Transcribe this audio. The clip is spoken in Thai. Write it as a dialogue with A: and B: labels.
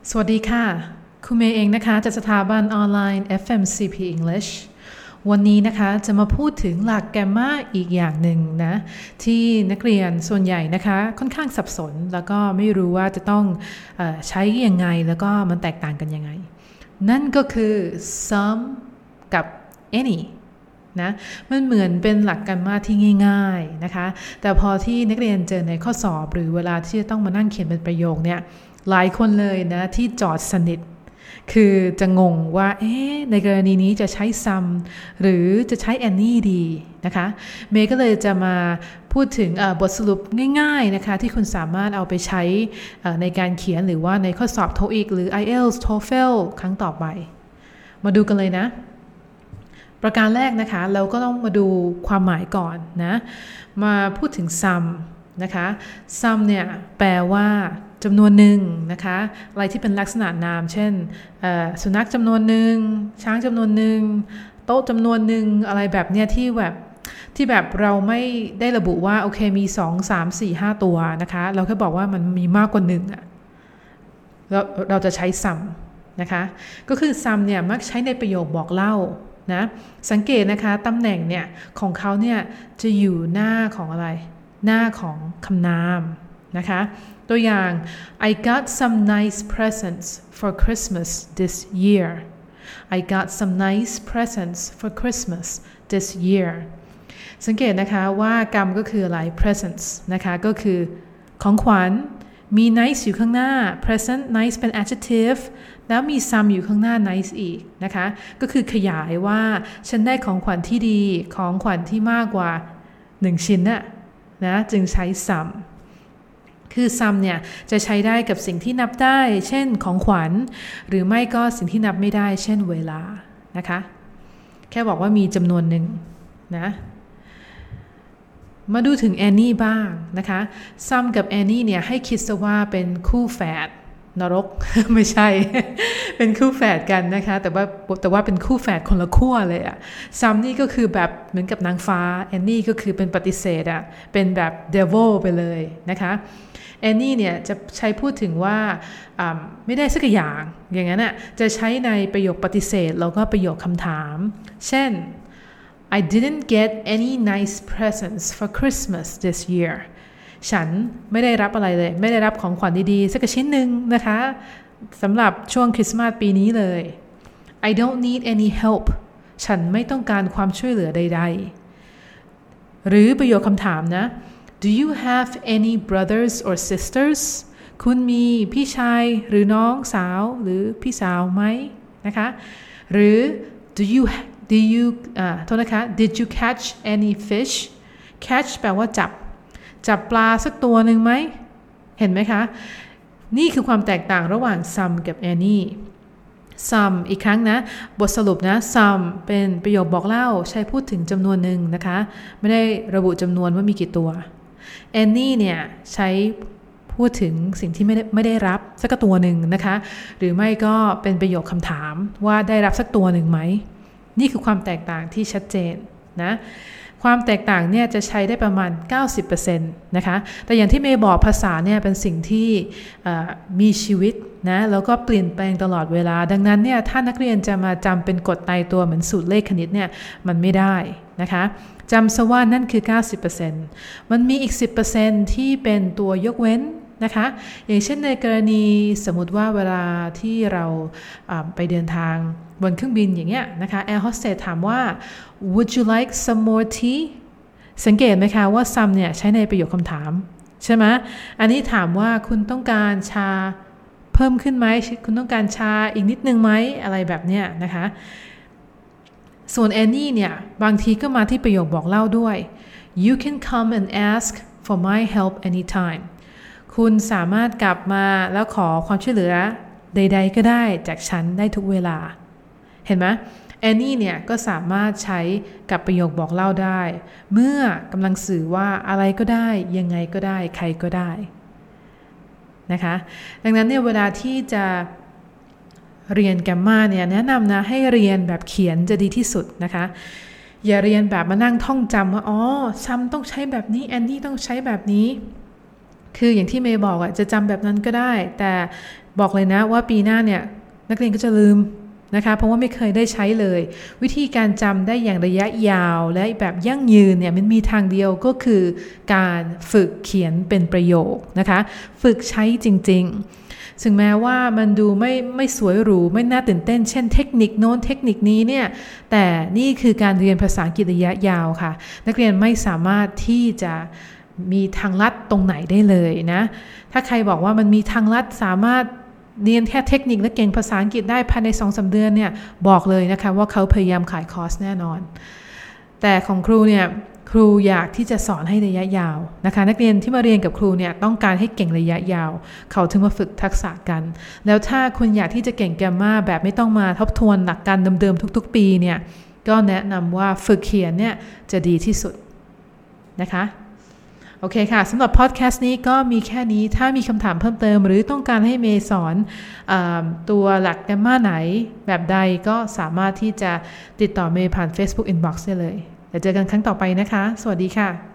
A: สวัสดีค่ะคุณเมย์เองนะคะจากสถาบันออนไลน์ FMCP English วันนี้นะคะจะมาพูดถึงหลักแกรมมาอีกอย่างหนึ่งนะที่นักเรียนส่วนใหญ่นะคะค่อนข้างสับสนแล้วก็ไม่รู้ว่าจะต้องใช้ยังไงแล้วก็มันแตกต่างกันยังไงนั่นก็คือ some กับ any นะมันเหมือนเป็นหลักแกรมมาที่ง่ายๆนะคะแต่พอที่นักเรียนเจอในข้อสอบหรือเวลาที่จะต้องมานั่งเขียนเป็นประโยคเนี่ยหลายคนเลยนะที่จอดสนิทคือจะงงว่าในกรณีนี้จะใช้ some หรือจะใช้ any ดีนะคะเมย์ก็เลยจะมาพูดถึงบทสรุปง่ายๆนะคะที่คุณสามารถเอาไปใช้ในการเขียนหรือว่าในข้อสอบ TOEIC หรือ IELTS TOEFL ครั้งต่อไปมาดูกันเลยนะประการแรกนะคะเราก็ต้องมาดูความหมายก่อนนะมาพูดถึง some นะคะ some เนี่ยแปลว่าจำนวนหนึ่งนะคะอะไรที่เป็นลักษณะนามเช่นสุนัขจำนวนหนึ่งช้างจำนวนหนึ่งโต๊ะจำนวนหนึ่งอะไรแบบเนี้ยที่แบบเราไม่ได้ระบุว่าโอเคมี2 3 4 5ตัวนะคะเราแค่บอกว่ามันมีมากกว่า1อ่ะเราจะใช้ some นะคะก็คือ some เนี่ยมักใช้ในประโยคบอกเล่านะสังเกตนะคะตำแหน่งเนี่ยของเขาเนี่ยจะอยู่หน้าของอะไรหน้าของคำนามนะคะตัวอย่าง I got some nice presents for Christmas this year I got some nice presents for Christmas this year สังเกตนะคะว่ากรรมก็คืออะไร presents นะคะก็คือของขวัญมี nice อยู่ข้างหน้า present nice เป็น adjective แล้วมี some อยู่ข้างหน้า nice อีกนะคะก็คือขยายว่าฉันได้ของขวัญที่ดีของขวัญที่มากกว่า1ชิ้นนะจึงใช้ someคือ some เนี่ยจะใช้ได้กับสิ่งที่นับได้เช่นของขวัญหรือไม่ก็สิ่งที่นับไม่ได้เช่นเวลานะคะแค่บอกว่ามีจำนวนหนึ่งนะมาดูถึง any บ้างนะคะ some กับ any เนี่ยให้คิดซะว่าเป็นคู่แฝดนรก ไม่ใช่ เป็นคู่แฝดกันนะคะแต่ว่าเป็นคู่แฝดคนละขั้วเลยอะ some นี่ก็คือแบบเหมือนกับนางฟ้า any ก็คือเป็นปฏิเสธอะเป็นแบบ devil ไปเลยนะคะany เนี่ยจะใช้พูดถึงว่าไม่ได้สักอย่างอย่างนั้นน่ะจะใช้ในประโยคปฏิเสธแล้วก็ประโยคคำถามเช่น I didn't get any nice presents for Christmas this year ฉันไม่ได้รับอะไรเลยไม่ได้รับของขวัญดีๆสักชิ้นหนึ่งนะคะสำหรับช่วงคริสต์มาสปีนี้เลย I don't need any help ฉันไม่ต้องการความช่วยเหลือใดๆหรือประโยคคำถามนะDo you have any brothers or sisters คุณมีพี่ชายหรือน้องสาวหรือพี่สาวไหมนะคะหรือ โทษนะคะ Did you catch any fish catch แปลว่าจับปลาสักตัวหนึ่งไหมเห็นไหมคะนี่คือความแตกต่างระหว่าง some กับ any some อีกครั้งนะบทสรุปนะ some เป็นประโยคบอกเล่าใช้พูดถึงจำนวนหนึ่งนะคะไม่ได้ระบุจำนวนว่ามีกี่ตัวany เนี่ยใช้พูดถึงสิ่งที่ไม่ได้รับสักตัวหนึ่งนะคะหรือไม่ก็เป็นประโยคคำถามว่าได้รับสักตัวหนึ่งไหมนี่คือความแตกต่างที่ชัดเจนนะความแตกต่างเนี่ยจะใช้ได้ประมาณ 90% นะคะแต่อย่างที่เมย์บอกภาษาเนี่ยเป็นสิ่งที่มีชีวิตนะแล้วก็เปลี่ยนแปลงตลอดเวลาดังนั้นเนี่ยถ้านักเรียนจะมาจำเป็นกฎตายตัวเหมือนสูตรเลขคณิตเนี่ยมันไม่ได้นะคะจำซะว่านั่นคือ 90% มันมีอีก 10% ที่เป็นตัวยกเว้นนะคะอย่างเช่นในกรณีสมมติว่าเวลาที่เราไปเดินทางบนเครื่องบินอย่างเงี้ยนะคะแอร์โฮสเตสถามว่า Would you like some more tea สังเกตไหมคะว่า some เนี่ยใช้ในประโยคคำถามใช่ไหมอันนี้ถามว่าคุณต้องการชาเพิ่มขึ้นไหมคุณต้องการชาอีกนิดนึงไหมอะไรแบบเนี้ยนะคะส่วน any เนี่ยบางทีก็มาที่ประโยคบอกเล่าด้วย You can come and ask for my help anytime คุณสามารถกลับมาแล้วขอความช่วยเหลือใดๆก็ได้จากฉันได้ทุกเวลาเห็นไหม any เนี่ยก็สามารถใช้กับประโยคบอกเล่าได้เมื่อกำลังสื่อว่าอะไรก็ได้ยังไงก็ได้ใครก็ได้นะคะดังนั้นเนี่ยเวลาที่จะเรียนแกรมมาเนี่ยแนะนำนะให้เรียนแบบเขียนจะดีที่สุดนะคะอย่าเรียนแบบมานั่งท่องจำว่าซ้ำต้องใช้แบบนี้ any ต้องใช้แบบนี้คืออย่างที่เมย์บอกจะจำแบบนั้นก็ได้แต่บอกเลยนะว่าปีหน้าเนี่ยนักเรียนก็จะลืมนะคะเพราะว่าไม่เคยได้ใช้เลยวิธีการจำได้อย่างระยะยาวและแบบยั่งยืนเนี่ยมันมีทางเดียวก็คือการฝึกเขียนเป็นประโยคนะคะฝึกใช้จริงๆถึงแม้ว่ามันดูไม่สวยหรูไม่น่าตื่นเต้นเช่นเทคนิคโน้นเทคนิคนี้เนี่ยแต่นี่คือการเรียนภาษาอังกฤษระยะยาวค่ะนักเรียนไม่สามารถที่จะมีทางลัดตรงไหนได้เลยนะถ้าใครบอกว่ามันมีทางลัดสามารถเรียนแค่เทคนิคและเก่งภาษาอังกฤษได้ภายใน 2-3 เดือนเนี่ยบอกเลยนะคะว่าเขาพยายามขายคอร์สแน่นอนแต่ของครูเนี่ยครูอยากที่จะสอนให้ระยะยาวนะคะนักเรียนที่มาเรียนกับครูเนี่ยต้องการให้เก่งระยะยาวเขาถึงมาฝึกทักษะกันแล้วถ้าคุณอยากที่จะเก่งแกรมมาแบบไม่ต้องมาทบทวนหลักการเดิมๆทุกๆปีเนี่ยก็แนะนำว่าฝึกเขียนเนี่ยจะดีที่สุดนะคะโอเคค่ะสำหรับพอดแคสต์นี้ก็มีแค่นี้ถ้ามีคำถามเพิ่มเติมหรือต้องการให้เมย์สอนตัวหลักแกรมมาไหนแบบใดก็สามารถที่จะติดต่อเมย์ผ่าน Facebook Inbox ได้เลยเดี๋ยวเจอกันครั้งต่อไปนะคะสวัสดีค่ะ